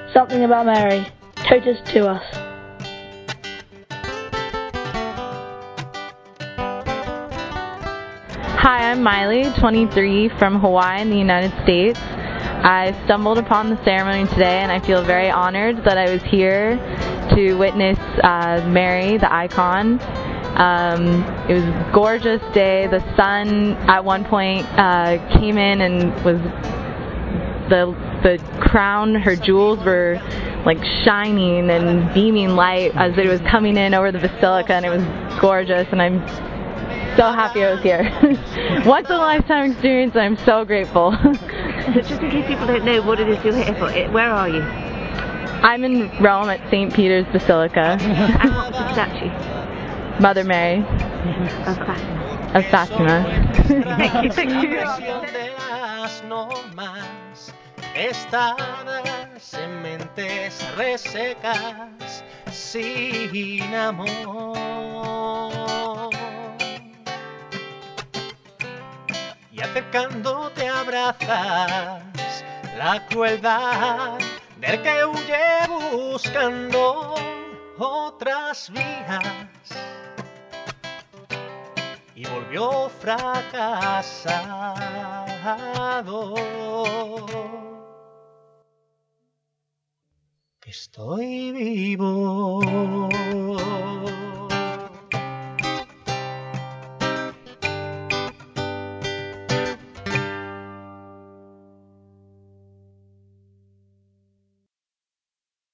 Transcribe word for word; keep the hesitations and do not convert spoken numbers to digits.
Something about Mary. Totus to us. Hi, I'm Miley, twenty-three, from Hawaii in the United States. I stumbled upon the ceremony today and I feel very honored that I was here to witness uh, Mary, the icon. Um, it was a gorgeous day. The sun at one point uh, came in and was the the crown, her jewels were like shining and beaming light as it was coming in over the basilica, and it was gorgeous, and I'm so happy I was here. Once in a lifetime experience, and I'm so grateful. Just in case people don't know what it is you're here for, where are you? I'm in Rome at Saint Peter's Basilica. And what's the statue? Mother Mary. Of Fatima. Of Fatima. Thank you, thank you. Estadas en mentes resecas sin amor, y acercándote abrazas la crueldad del que huye buscando otras vías y volvió fracasado. Estoy vivo.